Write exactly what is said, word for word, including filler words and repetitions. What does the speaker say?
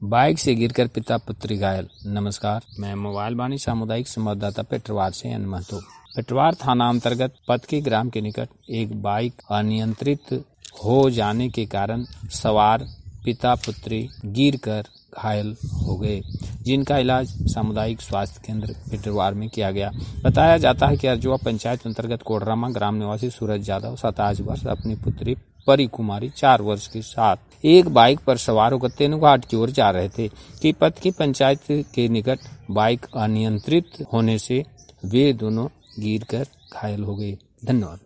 Bike से गिरकर पिता पुत्री घायल। नमस्कार, मैं मोबाइल वाणी सामुदायिक संवाददाता पेटरवार से एन महतो। पेटरवार थाना अंतर्गत पतकी ग्राम के निकट एक बाइक अनियंत्रित हो जाने के कारण सवार पिता पुत्री गिरकर घायल हो गए, जिनका इलाज सामुदायिक स्वास्थ्य केंद्र पेटरवार में किया गया। बताया जाता है कि अर्जुआ पंचायत अंतर्गत कोडरामा ग्राम निवासी सूरज यादव सताईस वर्ष अपनी पुत्री परी कुमारी चार वर्ष के साथ एक बाइक पर सवार होकर तेनुघाट की ओर जा रहे थे कि पतकी पंचायत के निकट बाइक अनियंत्रित होने से वे दोनों गिरकर घायल हो गए। धन्यवाद।